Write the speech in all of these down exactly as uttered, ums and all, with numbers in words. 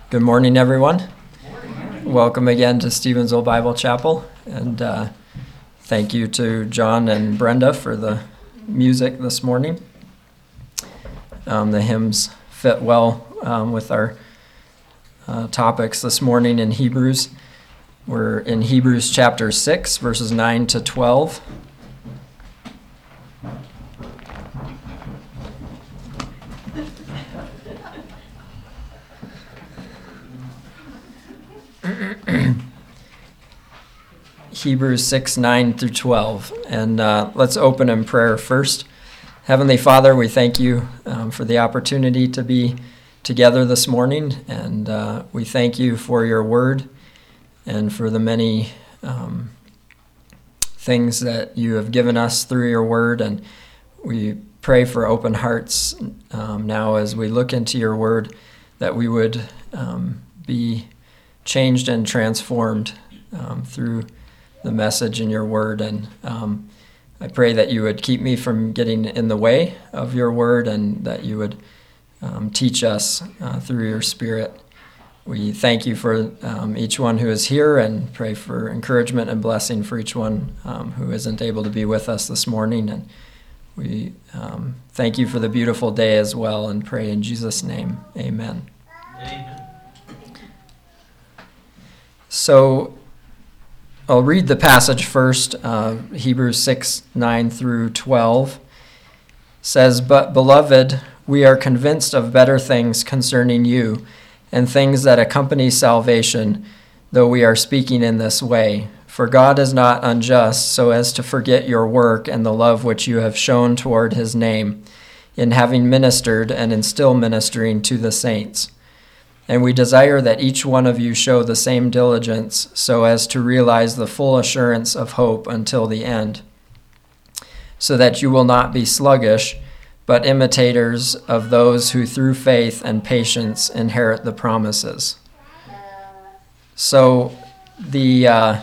Good morning, everyone. Morning. Welcome again to Stevensville Bible Chapel, and uh, thank you to John and Brenda for the music this morning. Um, the hymns fit well um, with our uh, topics this morning in Hebrews. We're in Hebrews chapter six, verses nine to twelve. Hebrews six, nine through twelve. And uh, let's open in prayer first. Heavenly Father, we thank you um, for the opportunity to be together this morning. And uh, we thank you for your word and for the many um, things that you have given us through your word. And we pray for open hearts um, now as we look into your word, that we would um, be changed and transformed um, through the message in your word. And um, I pray that you would keep me from getting in the way of your word, and that you would um, teach us uh, through your spirit. We thank you for um, each one who is here, and pray for encouragement and blessing for each one um, who isn't able to be with us this morning. And we um, thank you for the beautiful day as well, and pray in Jesus' name. Amen. Amen. So I'll read the passage first. Uh, Hebrews six, nine through twelve says, "But beloved, we are convinced of better things concerning you, and things that accompany salvation, though we are speaking in this way. For God is not unjust, so as to forget your work and the love which you have shown toward his name, in having ministered and in still ministering to the saints. And we desire that each one of you show the same diligence, so as to realize the full assurance of hope until the end, so that you will not be sluggish, but imitators of those who through faith and patience inherit the promises." So the uh,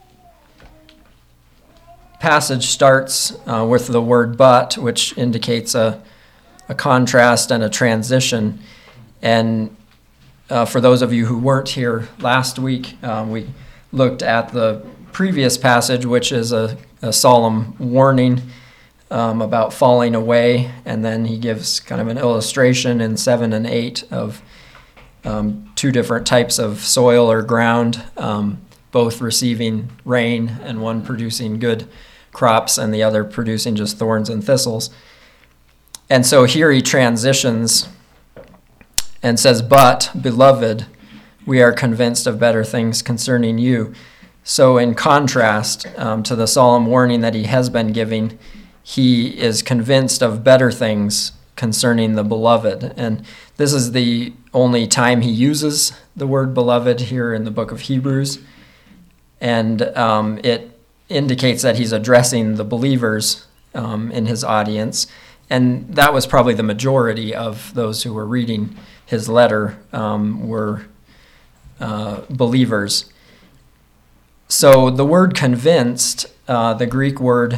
passage starts uh, with the word "but," which indicates a, a contrast and a transition. And Uh, for those of you who weren't here last week, um, we looked at the previous passage, which is a, a solemn warning um, about falling away, and then he gives kind of an illustration in seven and eight of um, two different types of soil or ground, um, both receiving rain and one producing good crops and the other producing just thorns and thistles. And so here he transitions and says, "But, beloved, we are convinced of better things concerning you." So in contrast um, to the solemn warning that he has been giving, he is convinced of better things concerning the beloved. And this is the only time he uses the word beloved here in the book of Hebrews. And um, it indicates that he's addressing the believers um, in his audience. And that was probably the majority of those who were reading his letter um, were uh, believers. So the word convinced, uh, the Greek word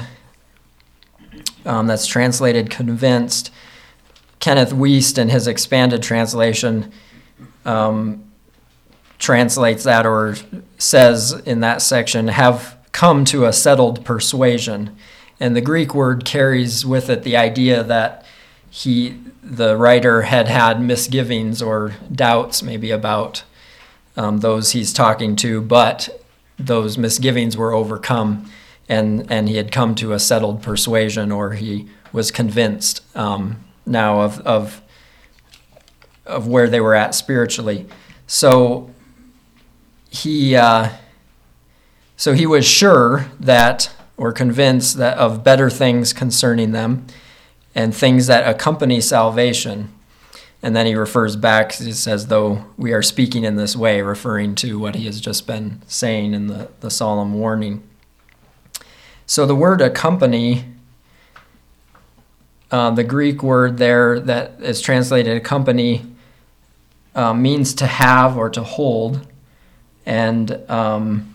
um, that's translated convinced, Kenneth Wiest in his expanded translation um, translates that, or says in that section, "have come to a settled persuasion." And the Greek word carries with it the idea that he, the writer, had had misgivings or doubts maybe about um, those he's talking to, but those misgivings were overcome, and, and he had come to a settled persuasion, or he was convinced um, now of, of, of where they were at spiritually. So he, uh, so he was sure that, or convinced that, of better things concerning them, and things that accompany salvation. And then he refers back, he says, "though we are speaking in this way," referring to what he has just been saying in the, the solemn warning. So the word accompany, uh, the Greek word there that is translated accompany, uh, means to have or to hold, and um,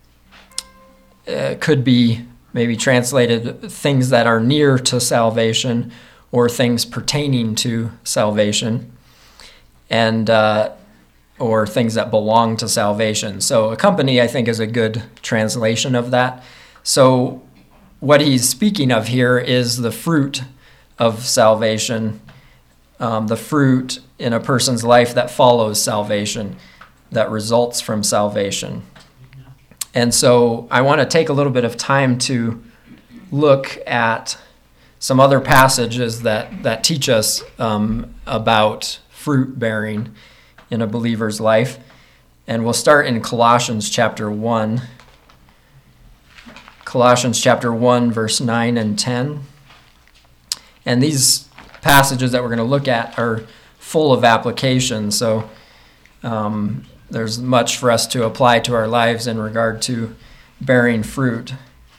it could be maybe translated things that are near to salvation, or things pertaining to salvation. And uh, or things that belong to salvation. So accompany, I think, is a good translation of that. So what he's speaking of here is the fruit of salvation, um, the fruit in a person's life that follows salvation, that results from salvation. And so I want to take a little bit of time to look at some other passages that, that teach us um, about fruit bearing in a believer's life. And we'll start in Colossians chapter one. Colossians chapter one, verse nine and ten. And these passages that we're going to look at are full of application. So um, there's much for us to apply to our lives in regard to bearing fruit.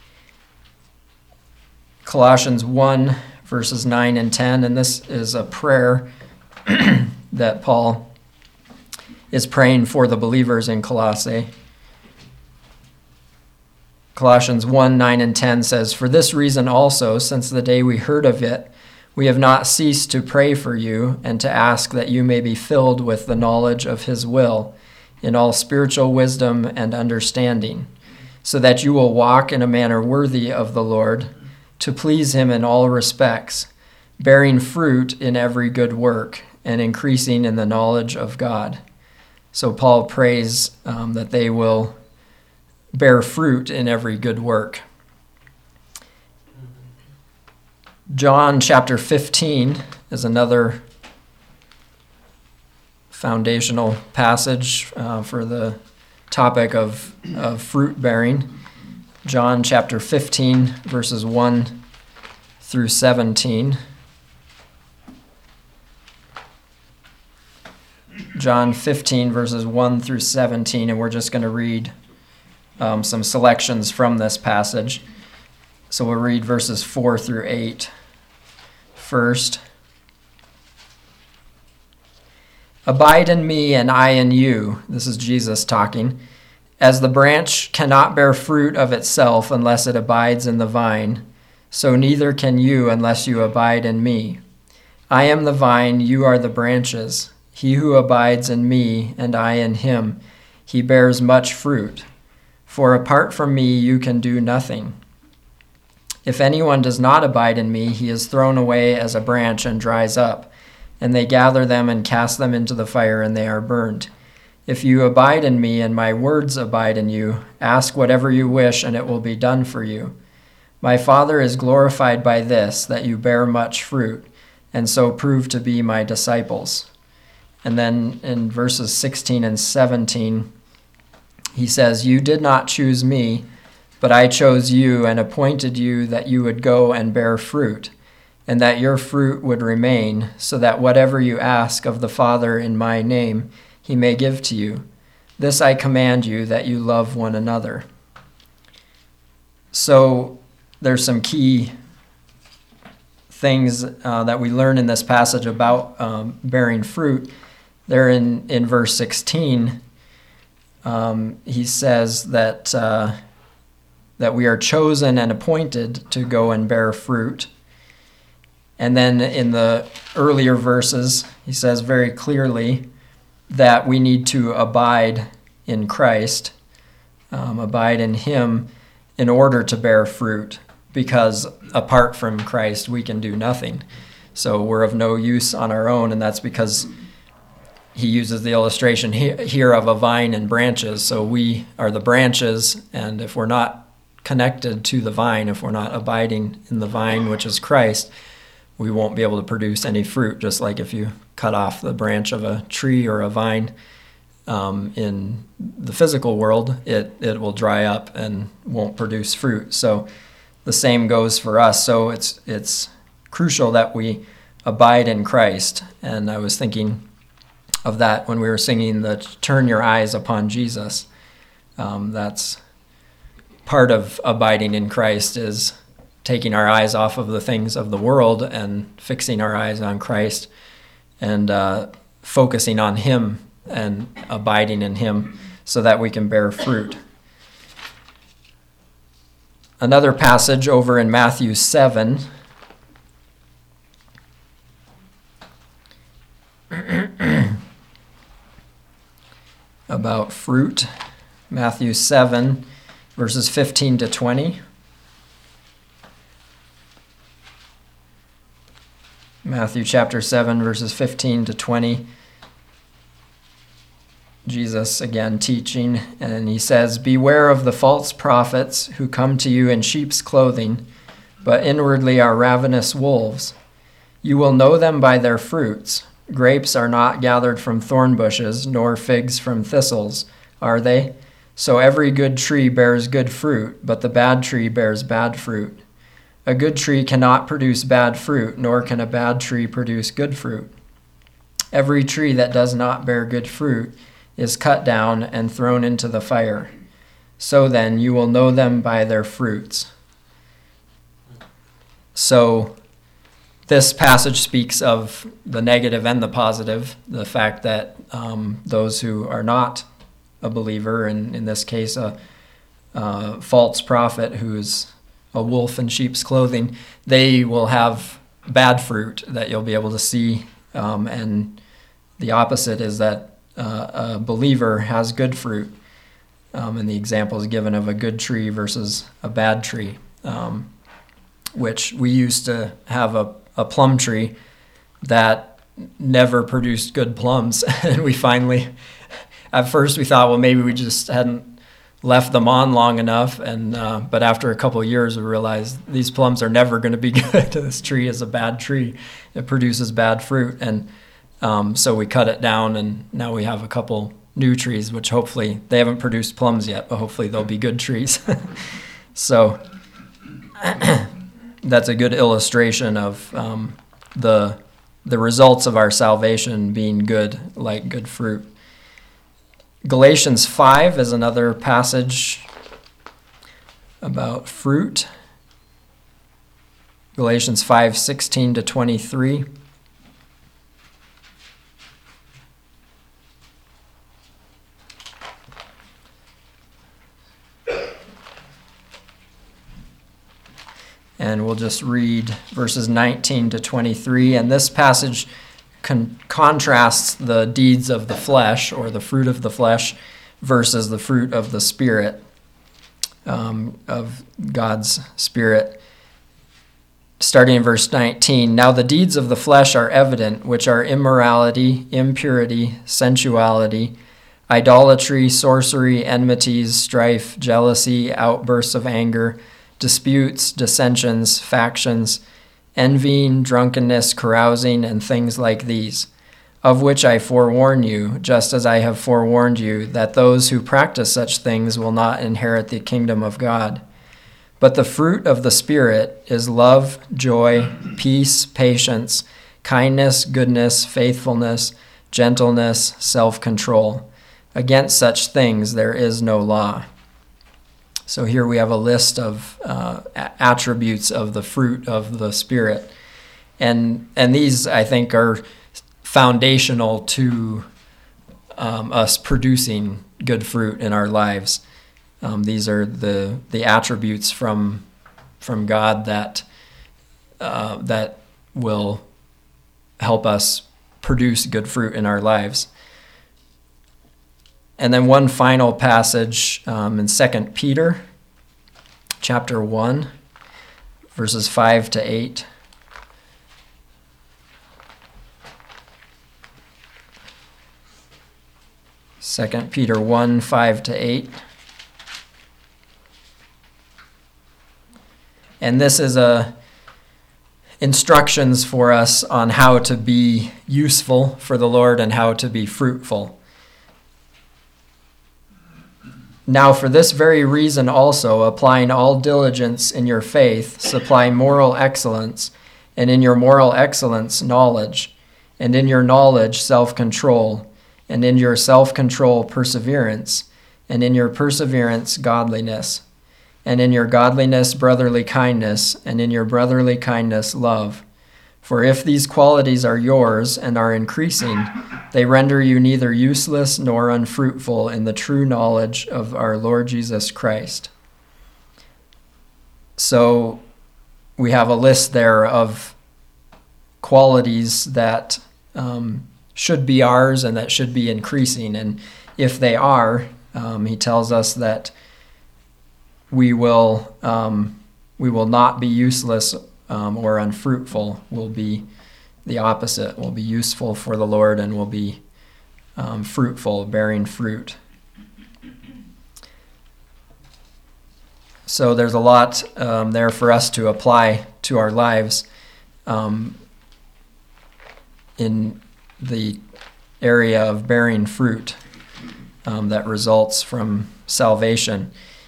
Colossians one, verses nine and ten, and this is a prayer that Paul is praying for the believers in Colossae. Colossians one, nine and ten says, "For this reason also, since the day we heard of it, we have not ceased to pray for you and to ask that you may be filled with the knowledge of his will in all spiritual wisdom and understanding, so that you will walk in a manner worthy of the Lord, to please him in all respects, bearing fruit in every good work and increasing in the knowledge of God." So Paul prays um, that they will bear fruit in every good work. John chapter fifteen is another foundational passage uh, for the topic of, of fruit bearing. John chapter fifteen, verses one through seventeen. John fifteen, verses one through seventeen, and we're just going to read um, some selections from this passage. So we'll read verses four through eight first. "Abide in me, and I in you." This is Jesus talking. "As the branch cannot bear fruit of itself unless it abides in the vine, so neither can you unless you abide in me. I am the vine, you are the branches. He who abides in me, and I in him, he bears much fruit. For apart from me you can do nothing. If anyone does not abide in me, he is thrown away as a branch and dries up, and they gather them and cast them into the fire, and they are burned. If you abide in me, and my words abide in you, ask whatever you wish, and it will be done for you. My Father is glorified by this, that you bear much fruit, and so prove to be my disciples." And then in verses sixteen and seventeen, he says, "You did not choose me, but I chose you and appointed you that you would go and bear fruit, and that your fruit would remain, so that whatever you ask of the Father in my name, he may give to you. This I command you, that you love one another." So there's some key things uh, that we learn in this passage about um, bearing fruit. There in, in verse sixteen, um, he says that uh, that we are chosen and appointed to go and bear fruit. And then in the earlier verses, he says very clearly that we need to abide in Christ, um, abide in him in order to bear fruit, because apart from Christ, we can do nothing. So we're of no use on our own, and that's because he uses the illustration here of a vine and branches. So we are the branches, and if we're not connected to the vine, if we're not abiding in the vine, which is Christ, we won't be able to produce any fruit, just like if you cut off the branch of a tree or a vine um, in the physical world, it, it will dry up and won't produce fruit. So the same goes for us. So it's it's crucial that we abide in Christ. And I was thinking of that when we were singing the "Turn Your Eyes Upon Jesus." Um, that's part of abiding in Christ, is taking our eyes off of the things of the world and fixing our eyes on Christ, and uh, focusing on him and abiding in him so that we can bear fruit. Another passage over in Matthew seven. about fruit. Matthew seven, verses fifteen to twenty. Matthew chapter seven, verses fifteen to twenty. Jesus again teaching, and he says, "Beware of the false prophets who come to you in sheep's clothing, but inwardly are ravenous wolves. You will know them by their fruits. Grapes are not gathered from thorn bushes, nor figs from thistles, are they? So every good tree bears good fruit, but the bad tree bears bad fruit. A good tree cannot produce bad fruit, nor can a bad tree produce good fruit. Every tree that does not bear good fruit is cut down and thrown into the fire. So then you will know them by their fruits." So this passage speaks of the negative and the positive, the fact that um, those who are not a believer, and in this case a, a false prophet who's a wolf in sheep's clothing, they will have bad fruit that you'll be able to see, um, and the opposite is that Uh, a believer has good fruit, um, and the example is given of a good tree versus a bad tree, um, which we used to have a, a plum tree that never produced good plums, and we finally, at first we thought, well, maybe we just hadn't left them on long enough, and uh, but after a couple of years we realized these plums are never going to be good. This tree is a bad tree. It produces bad fruit, and Um, so we cut it down, and now we have a couple new trees, which hopefully, they haven't produced plums yet, but hopefully they'll be good trees. So that's a good illustration of um, the the results of our salvation being good, like good fruit. Galatians five is another passage about fruit. Galatians five, sixteen to twenty-three. And we'll just read verses nineteen to twenty-three. And this passage con- contrasts the deeds of the flesh, or the fruit of the flesh, versus the fruit of the Spirit, um, of God's Spirit. Starting in verse nineteen, "Now the deeds of the flesh are evident, which are immorality, impurity, sensuality, idolatry, sorcery, enmities, strife, jealousy, outbursts of anger, disputes, dissensions, factions, envying, drunkenness, carousing, and things like these, of which I forewarn you, just as I have forewarned you, that those who practice such things will not inherit the kingdom of God. But the fruit of the Spirit is love, joy, peace, patience, kindness, goodness, faithfulness, gentleness, self-control. Against such things there is no law." So here we have a list of uh, attributes of the fruit of the Spirit. And and these, I think, are foundational to um, us producing good fruit in our lives. Um, these are the the attributes from from God that uh, that will help us produce good fruit in our lives. And then one final passage um, in Second Peter, chapter one, verses five to eight. Second Peter one, five to eight. And this is a instructions for us on how to be useful for the Lord and how to be fruitful. "Now for this very reason also, applying all diligence in your faith, supply moral excellence, and in your moral excellence, knowledge, and in your knowledge, self-control, and in your self-control, perseverance, and in your perseverance, godliness, and in your godliness, brotherly kindness, and in your brotherly kindness, love. For if these qualities are yours and are increasing, they render you neither useless nor unfruitful in the true knowledge of our Lord Jesus Christ." So we have a list there of qualities that um, should be ours and that should be increasing. And if they are, um, he tells us that we will um, we will not be useless um, or unfruitful. We'll be the opposite. We'll be useful for the Lord and we'll be um, fruitful, bearing fruit. So there's a lot um, there for us to apply to our lives um, in the area of bearing fruit um, that results from salvation.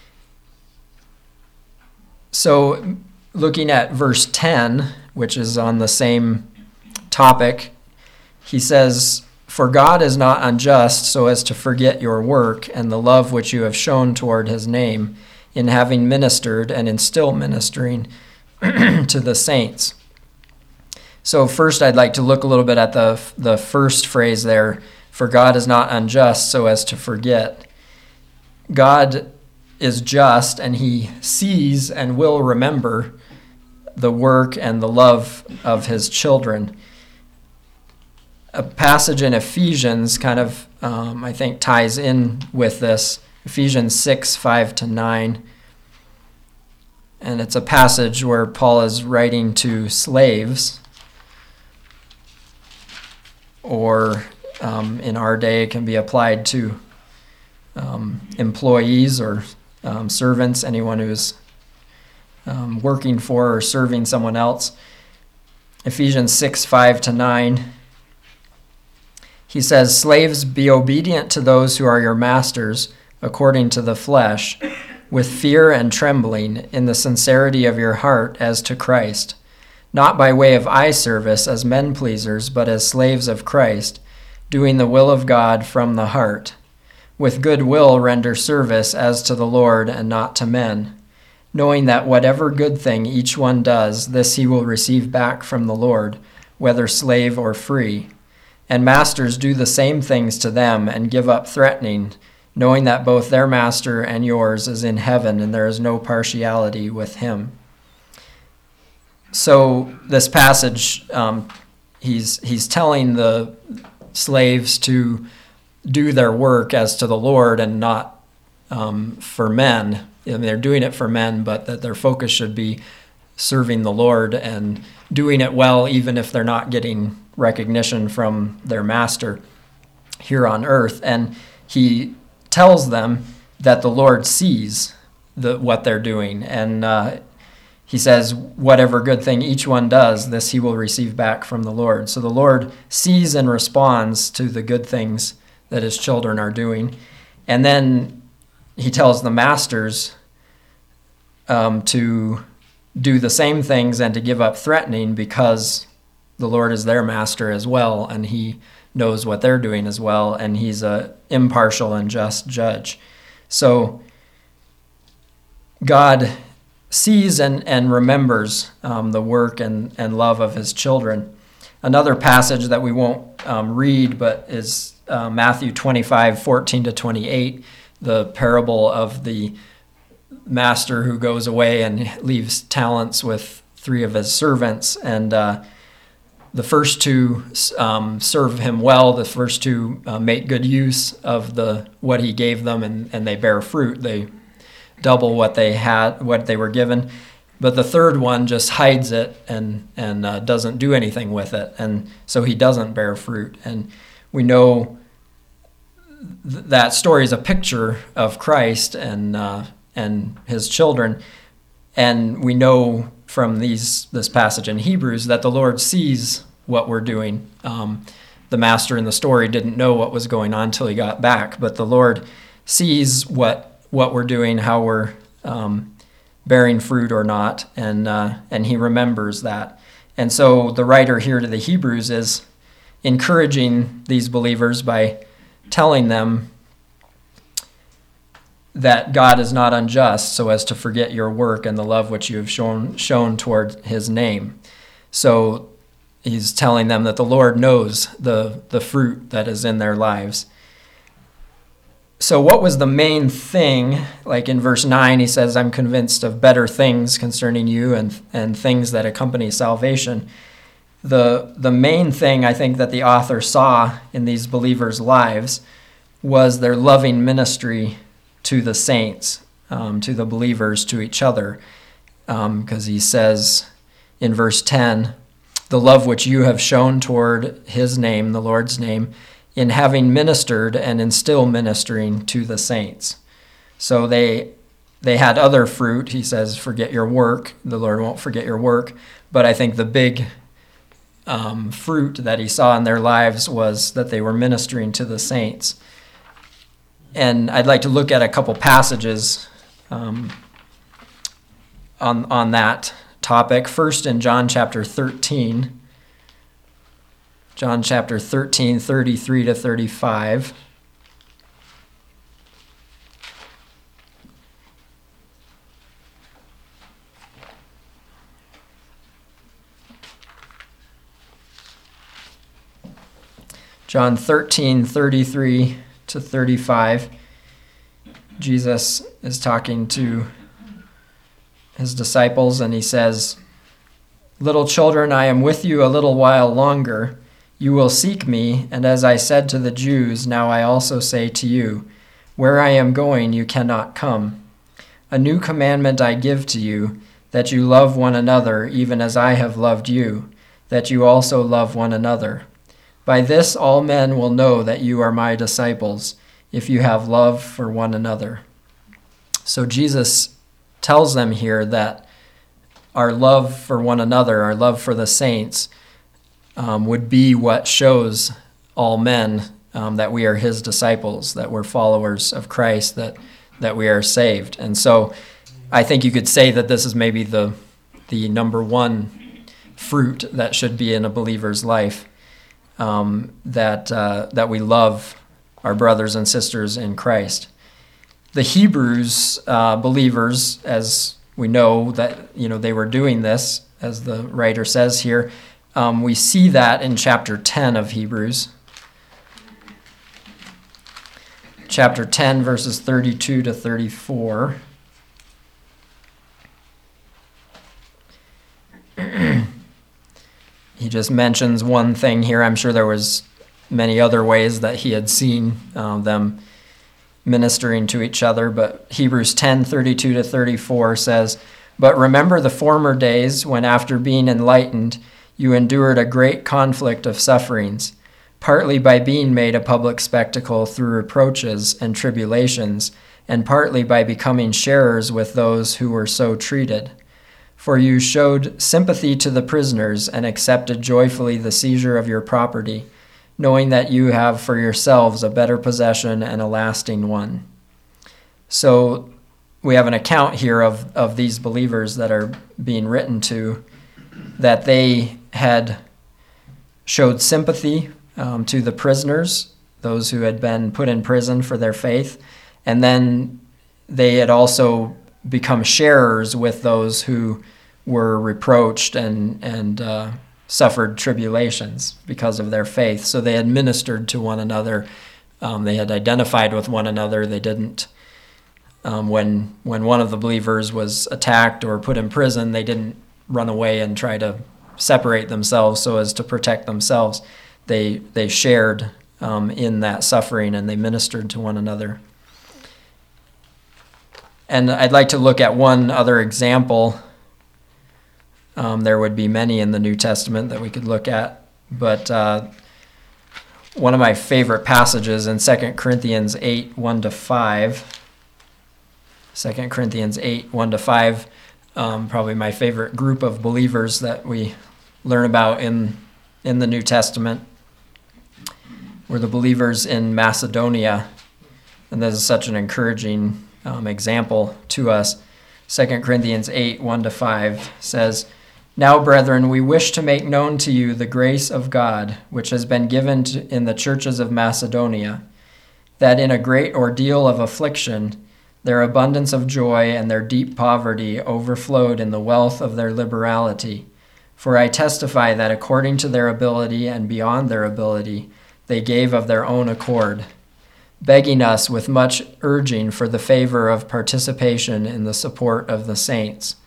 So looking at verse ten, which is on the same topic, he says, "For God is not unjust so as to forget your work and the love which you have shown toward his name, in having ministered and in still ministering to the saints." So first I'd like to look a little bit at the the first phrase there, "For God is not unjust so as to forget." God is just and he sees and will remember the work and the love of his children. A passage in Ephesians kind of, um, I think, ties in with this. Ephesians six, five to nine. And it's a passage where Paul is writing to slaves, or um, in our day it can be applied to um, employees or um, servants, anyone who's um, working for or serving someone else. Ephesians six, five to nine. He says, "Slaves, be obedient to those who are your masters, according to the flesh, with fear and trembling, in the sincerity of your heart as to Christ, not by way of eye service as men pleasers, but as slaves of Christ, doing the will of God from the heart. With good will render service as to the Lord and not to men, knowing that whatever good thing each one does, this he will receive back from the Lord, whether slave or free. And masters, do the same things to them and give up threatening, knowing that both their master and yours is in heaven, and there is no partiality with him." So this passage, um, he's he's telling the slaves to do their work as to the Lord and not um, for men. I mean, they're doing it for men, but that their focus should be serving the Lord and doing it well, even if they're not getting recognition from their master here on earth. And he tells them that the Lord sees the, what they're doing. And uh, he says, whatever good thing each one does, this he will receive back from the Lord. So the Lord sees and responds to the good things that his children are doing. And then he tells the masters um, to do the same things and to give up threatening, because the Lord is their master as well, and he knows what they're doing as well, and he's a impartial and just judge. So God sees and, and remembers um, the work and, and love of his children. Another passage that we won't um, read, but is uh, Matthew twenty-five, fourteen to twenty-eight, the parable of the master who goes away and leaves talents with three of his servants. And uh, the first two um, serve him well. The first two uh, make good use of the what he gave them, and, and they bear fruit. They double what they had, what they were given. But the third one just hides it and and uh, doesn't do anything with it, and so he doesn't bear fruit. And we know th- that story is a picture of Christ and uh, and his children, and we know from these this passage in Hebrews that the Lord sees what we're doing. Um, the master in the story didn't know what was going on until he got back, but the Lord sees what what we're doing, how we're um, bearing fruit or not, and uh, and he remembers that. And so the writer here to the Hebrews is encouraging these believers by telling them that God is not unjust so as to forget your work and the love which you have shown shown toward his name. So he's telling them that the Lord knows the, the fruit that is in their lives. So what was the main thing? Like in verse nine, he says, I'm convinced of better things concerning you and, and things that accompany salvation. the the main thing I think that the author saw in these believers' lives was their loving ministry to the saints, um, to the believers, to each other. Because um, he says in verse ten, the love which you have shown toward his name, the Lord's name, in having ministered and in still ministering to the saints. So they they had other fruit. He says, forget your work. The Lord won't forget your work. But I think the big um, fruit that he saw in their lives was that they were ministering to the saints. And I'd like to look at a couple passages um, on on that topic. First, in John chapter thirteen. John chapter thirteen, thirty-three to thirty-five. John thirteen, thirty-three to thirty-five. Jesus is talking to his disciples, and he says, little children, I am with you a little while longer. You will seek me, and as I said to the Jews, now I also say to you, where I am going you cannot come. A new commandment I give to you, that you love one another, even as I have loved you, that you also love one another. By this all men will know that you are my disciples, if you have love for one another. So Jesus tells them here that our love for one another, our love for the saints, um, would be what shows all men um, that we are his disciples, that we're followers of Christ, that that we are saved. And so I think you could say that this is maybe the the number one fruit that should be in a believer's life, um, that uh, that we love our brothers and sisters in Christ. The Hebrews uh, believers, as we know that you know they were doing this, as the writer says here, um, we see that in chapter ten of Hebrews. Chapter ten, verses thirty-two to thirty-four. He just mentions one thing here. I'm sure there was many other ways that he had seen uh, them ministering to each other, but Hebrews ten, thirty-two to thirty-four says, but remember the former days when after being enlightened, you endured a great conflict of sufferings, partly by being made a public spectacle through reproaches and tribulations, and partly by becoming sharers with those who were so treated. For you showed sympathy to the prisoners and accepted joyfully the seizure of your property, knowing that you have for yourselves a better possession and a lasting one. So we have an account here of, of these believers that are being written to, that they had showed sympathy um, to the prisoners, those who had been put in prison for their faith, and then they had also become sharers with those who were reproached and, and uh, suffered tribulations because of their faith. So they had ministered to one another. Um, they had identified with one another. They didn't, um, when when one of the believers was attacked or put in prison, they didn't run away and try to separate themselves so as to protect themselves. They they shared um, in that suffering, and they ministered to one another. And I'd like to look at one other example. Um, there would be many in the New Testament that we could look at, but uh, one of my favorite passages in Second Corinthians eight, one to five. Second Corinthians eight, one to five, um, probably my favorite group of believers that we learn about in, in the New Testament, were the believers in Macedonia, and this is such an encouraging Um, example to us. Second Corinthians eight, one to five says, now, brethren, we wish to make known to you the grace of God, which has been given to, in the churches of Macedonia, that in a great ordeal of affliction, their abundance of joy and their deep poverty overflowed in the wealth of their liberality. For I testify that according to their ability and beyond their ability, they gave of their own accord, begging us with much urging for the favor of participation in the support of the saints.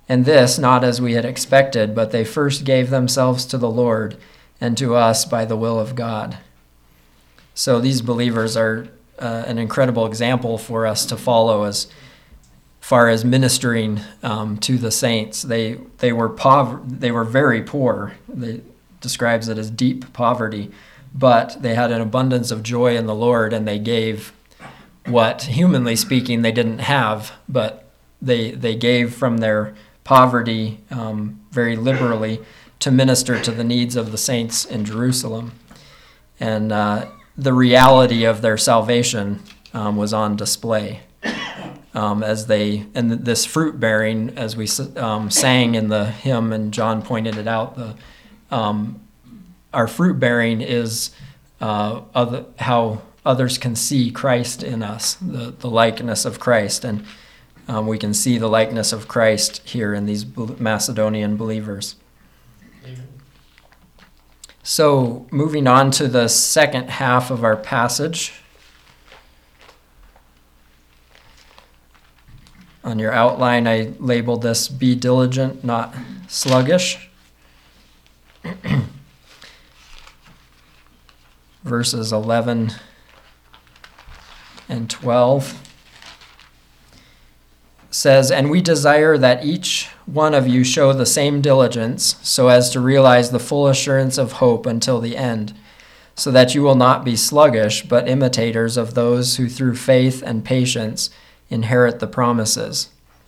And this not as we had expected, but they first gave themselves to the Lord and to us by the will of God. So these believers are uh, an incredible example for us to follow as far as ministering um, to the saints. They they were pov- they were very poor. They describes it as deep poverty, but they had an abundance of joy in the Lord, and they gave what, humanly speaking, they didn't have, but they they gave from their poverty um, very liberally to minister to the needs of the saints in Jerusalem. And uh, the reality of their salvation um, was on display um, as they, and this fruit bearing, as we um, sang in the hymn, and John pointed it out, the um, our fruit bearing is uh, other, how others can see Christ in us, the, the likeness of Christ. And um, we can see the likeness of Christ here in these Macedonian believers. Amen. So moving on to the second half of our passage. On your outline, I labeled this, "Be diligent, not sluggish." Verses eleven and twelve says, "And we desire that each one of you show the same diligence, so as to realize the full assurance of hope until the end, so that you will not be sluggish, but imitators of those who through faith and patience inherit the promises."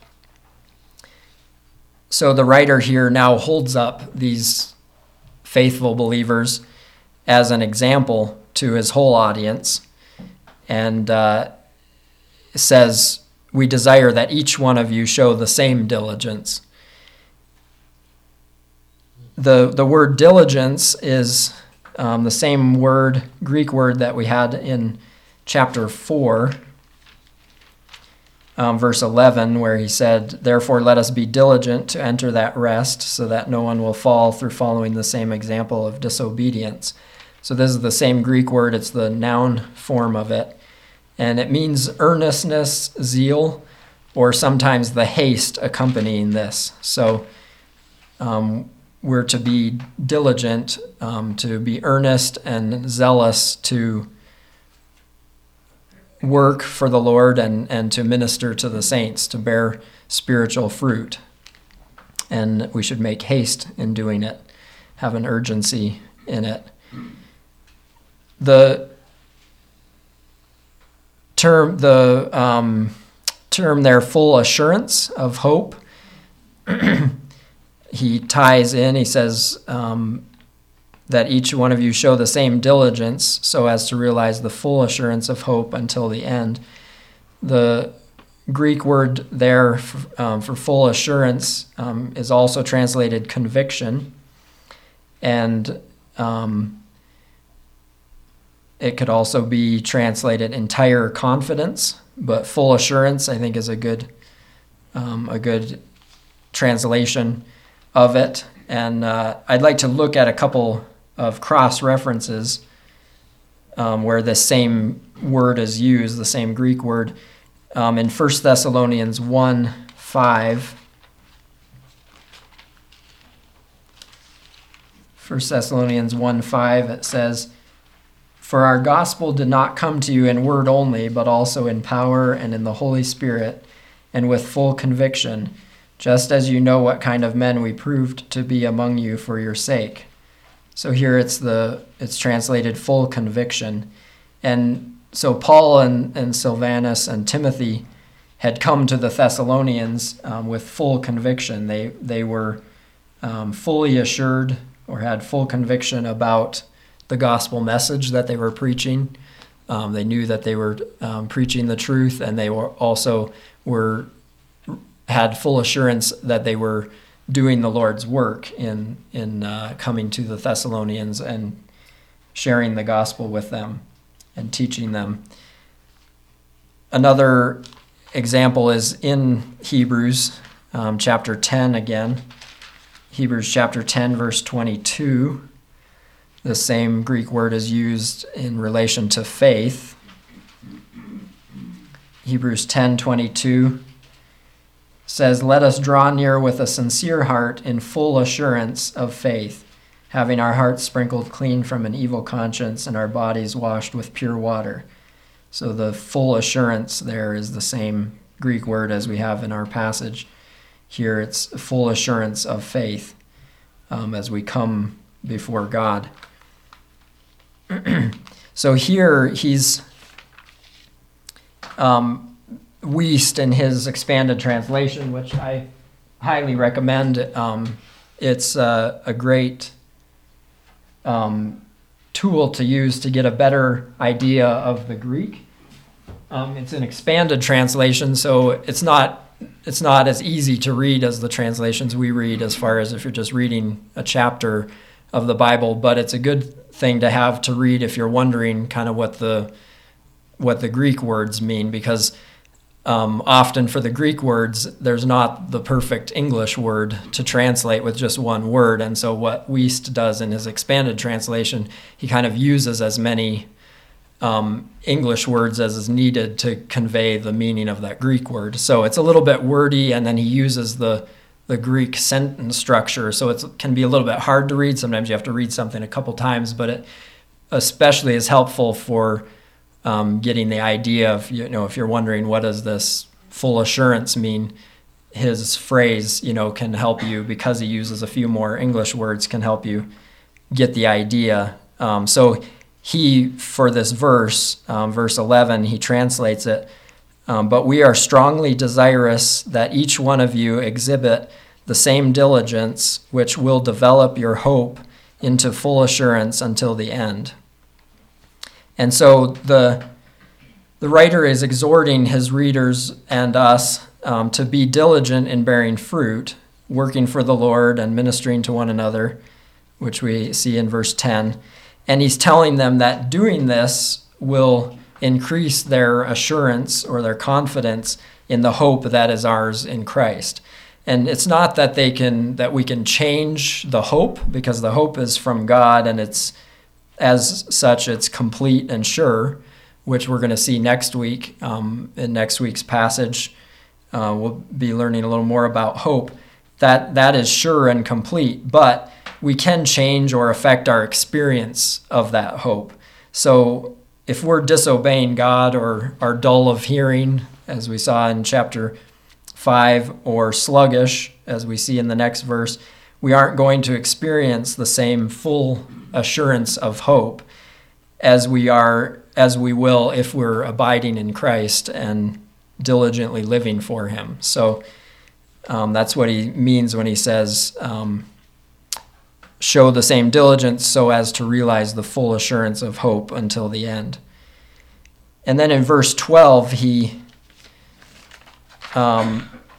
So the writer here now holds up these faithful believers as an example to his whole audience, and uh, says, "We desire that each one of you show the same diligence." The, the word diligence is um, the same word, Greek word, that we had in chapter four, um, verse eleven, where he said, "Therefore let us be diligent to enter that rest, so that no one will fall through following the same example of disobedience." So this is the same Greek word. It's the noun form of it. And it means earnestness, zeal, or sometimes the haste accompanying this. So um, we're to be diligent, um, to be earnest and zealous to work for the Lord and, and to minister to the saints, to bear spiritual fruit. And we should make haste in doing it, have an urgency in it. The term, the um, term there, full assurance of hope, he ties in, he says um, that each one of you show the same diligence so as to realize the full assurance of hope until the end. The Greek word there for, um, for full assurance um, is also translated conviction, and um, it could also be translated entire confidence, but full assurance, I think, is a good um, a good translation of it. And uh, I'd like to look at a couple of cross-references um, where the same word is used, the same Greek word. Um, in First Thessalonians one five, First Thessalonians one five, it says, "For our gospel did not come to you in word only, but also in power and in the Holy Spirit, and with full conviction, just as you know what kind of men we proved to be among you for your sake." So here it's the it's translated full conviction. And so Paul and, and Silvanus and Timothy had come to the Thessalonians um, with full conviction. They they were um, fully assured or had full conviction about the gospel message that they were preaching. Um, they knew that they were um, preaching the truth, and they were also were had full assurance that they were doing the Lord's work in in uh, coming to the Thessalonians and sharing the gospel with them and teaching them. Another example is in Hebrews um, chapter ten again. Hebrews chapter ten, verse twenty-two. The same Greek word is used in relation to faith. Hebrews ten twenty-two. says, "Let us draw near with a sincere heart in full assurance of faith, having our hearts sprinkled clean from an evil conscience and our bodies washed with pure water." So the full assurance there is the same Greek word as we have in our passage. Here it's full assurance of faith um, as we come before God. So here he's um, Wuest in his expanded translation, which I highly recommend. Um, it's uh, a great um, tool to use to get a better idea of the Greek. Um, it's an expanded translation, so it's not it's not as easy to read as the translations we read, as far as if you're just reading a chapter of the Bible. But it's a good thing to have to read if you're wondering kind of what the what the Greek words mean, because Um, often for the Greek words, there's not the perfect English word to translate with just one word. And so what Wuest does in his expanded translation, he kind of uses as many um, English words as is needed to convey the meaning of that Greek word. So it's a little bit wordy, and then he uses the the Greek sentence structure. So it can be a little bit hard to read. Sometimes you have to read something a couple times, but it especially is helpful for Um, getting the idea of, you know, if you're wondering what does this full assurance mean, his phrase, you know, can help you, because he uses a few more English words, can help you get the idea. Um, so he, for this verse, um, verse eleven, he translates it, um, "But we are strongly desirous that each one of you exhibit the same diligence which will develop your hope into full assurance until the end." And so the the writer is exhorting his readers and us um, to be diligent in bearing fruit, working for the Lord and ministering to one another, which we see in verse ten. And he's telling them that doing this will increase their assurance or their confidence in the hope that is ours in Christ. And it's not that they can that we can change the hope, because the hope is from God, and it's as such, it's complete and sure, which we're going to see next week um, in next week's passage. Uh, we'll be learning a little more about hope. That that is sure and complete, but we can change or affect our experience of that hope. So if we're disobeying God, or are dull of hearing, as we saw in chapter five, or sluggish, as we see in the next verse, we aren't going to experience the same full assurance of hope as we are, as we will if we're abiding in Christ and diligently living for him. So um, that's what he means when he says, um, show the same diligence so as to realize the full assurance of hope until the end. And then in verse twelve, he um,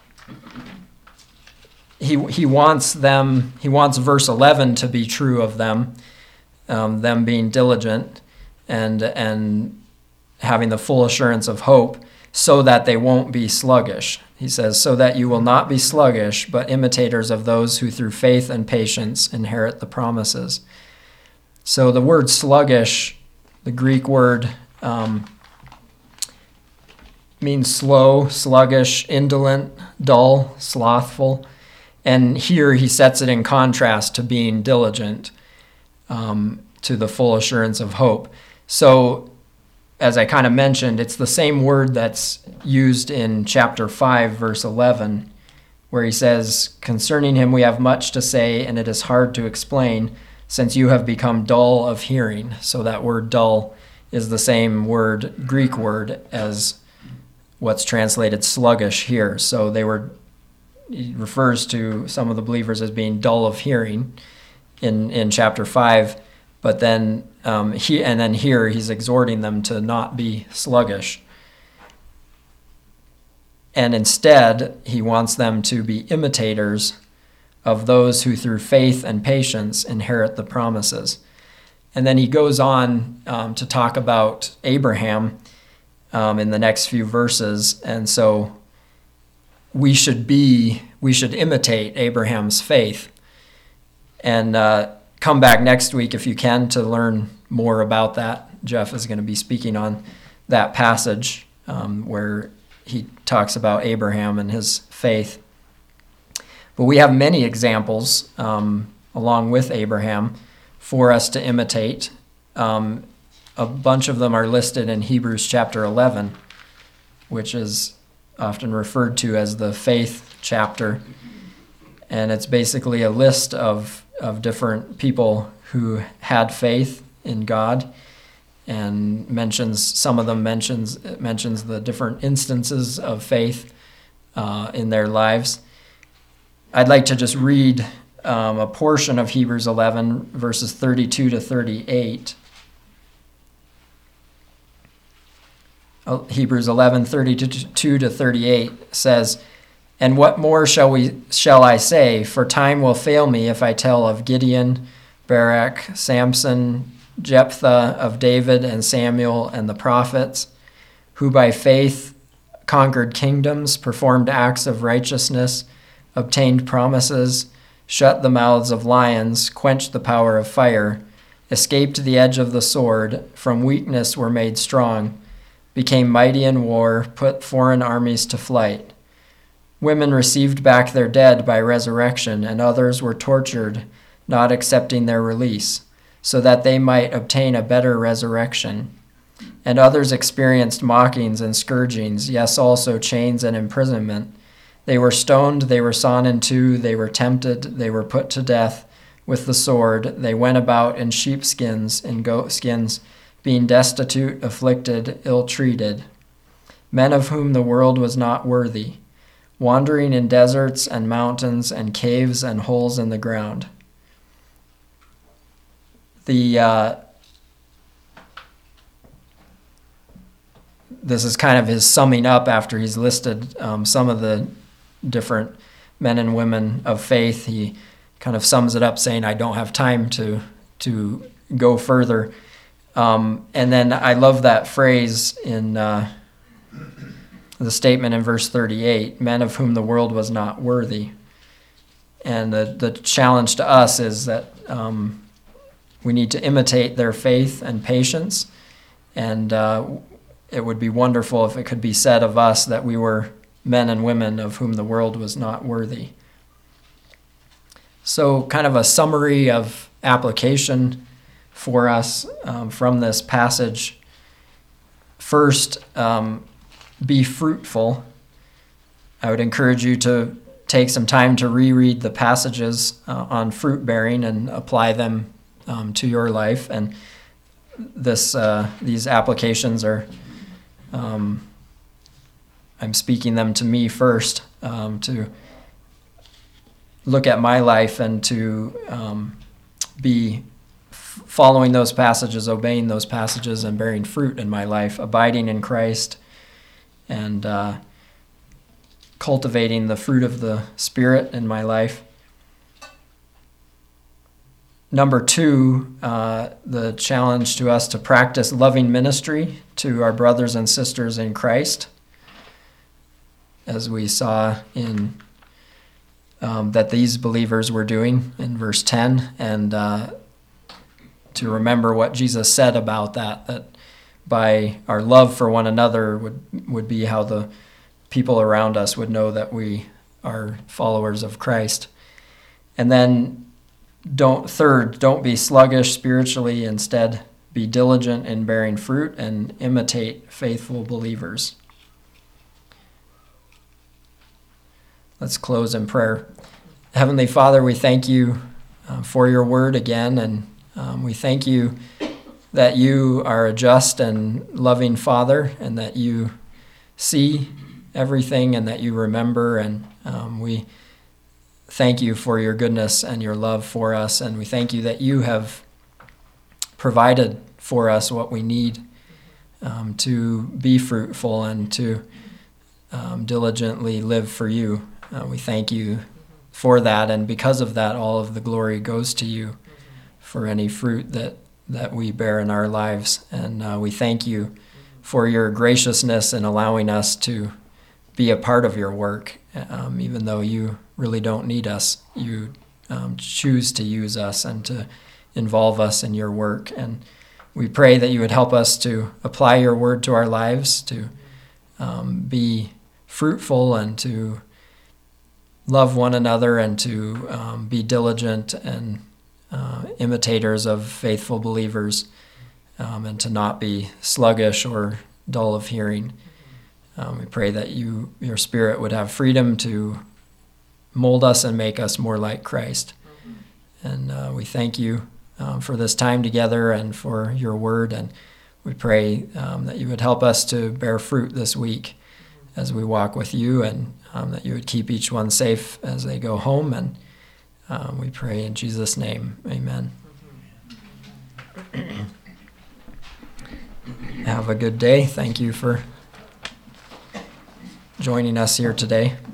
he he wants them, he wants verse eleven to be true of them. Um, them being diligent and and having the full assurance of hope, so that they won't be sluggish. He says, "So that you will not be sluggish, but imitators of those who through faith and patience inherit the promises." So the word sluggish, the Greek word, um, means slow, sluggish, indolent, dull, slothful. And here he sets it in contrast to being diligent, Um, to the full assurance of hope. So, as I kind of mentioned, it's the same word that's used in chapter five, verse eleven, where he says, "Concerning him we have much to say, and it is hard to explain, since you have become dull of hearing." So that word dull is the same word, Greek word, as what's translated sluggish here. So they were, he refers to some of the believers as being dull of hearing in, in chapter five, but then um, he and then here he's exhorting them to not be sluggish. And instead, he wants them to be imitators of those who through faith and patience inherit the promises. And then he goes on um, to talk about Abraham um, in the next few verses. And so we should be, we should imitate Abraham's faith. And uh, come back next week if you can to learn more about that. Jeff is going to be speaking on that passage um, where he talks about Abraham and his faith. But we have many examples um, along with Abraham for us to imitate. Um, a bunch of them are listed in Hebrews chapter eleven, which is often referred to as the faith chapter. And it's basically a list of, of different people who had faith in God, and mentions some of them mentions mentions the different instances of faith uh, in their lives. I'd like to just read um, a portion of Hebrews eleven, verses thirty-two to thirty-eight. Uh, Hebrews eleven, thirty-two to thirty-eight says, "And what more shall we shall I say? For time will fail me if I tell of Gideon, Barak, Samson, Jephthah, of David and Samuel and the prophets, who by faith conquered kingdoms, performed acts of righteousness, obtained promises, shut the mouths of lions, quenched the power of fire, escaped the edge of the sword, from weakness were made strong, became mighty in war, put foreign armies to flight. Women received back their dead by resurrection, and others were tortured, not accepting their release, so that they might obtain a better resurrection. And others experienced mockings and scourgings, yes, also chains and imprisonment. They were stoned, they were sawn in two, they were tempted, they were put to death with the sword. They went about in sheepskins, in goatskins, being destitute, afflicted, ill-treated. Men of whom the world was not worthy, wandering in deserts and mountains and caves and holes in the ground." The uh, this is kind of his summing up after he's listed um, some of the different men and women of faith. He kind of sums it up saying, "I don't have time to to go further." Um, and then I love that phrase in uh, the statement in verse thirty-eight, "Men of whom the world was not worthy." And the, the challenge to us is that um, we need to imitate their faith and patience, and uh, it would be wonderful if it could be said of us that we were men and women of whom the world was not worthy. So kind of a summary of application for us um, from this passage. First, um, be fruitful. I would encourage you to take some time to reread the passages uh, on fruit bearing and apply them um, to your life. And this uh, these applications are, um, I'm speaking them to me first, um, to look at my life and to um, be f- following those passages, obeying those passages, and bearing fruit in my life, abiding in Christ, and uh, cultivating the fruit of the Spirit in my life. Number two, uh, the challenge to us to practice loving ministry to our brothers and sisters in Christ, as we saw in um, that these believers were doing in verse ten, and uh, to remember what Jesus said about that, that by our love for one another would would be how the people around us would know that we are followers of Christ. And then don't third, don't be sluggish spiritually. Instead, be diligent in bearing fruit and imitate faithful believers. Let's close in prayer. Heavenly Father, we thank you uh, for your word again, and um, we thank you that you are a just and loving Father, and that you see everything and that you remember, and um, we thank you for your goodness and your love for us, and we thank you that you have provided for us what we need um, to be fruitful and to um, diligently live for you. Uh, we thank you for that, and because of that, all of the glory goes to you for any fruit that, that we bear in our lives. And uh, we thank you for your graciousness in allowing us to be a part of your work, um, even though you really don't need us. You um, choose to use us and to involve us in your work. And we pray that you would help us to apply your word to our lives, to um, be fruitful and to love one another and to um, be diligent and uh, imitators of faithful believers, um, and to not be sluggish or dull of hearing. Um, we pray that you, your Spirit would have freedom to mold us and make us more like Christ. And uh, we thank you um, for this time together and for your word. And we pray um, that you would help us to bear fruit this week as we walk with you, and um, that you would keep each one safe as they go home. And um, we pray in Jesus' name, amen. Have a good day. Thank you for joining us here today.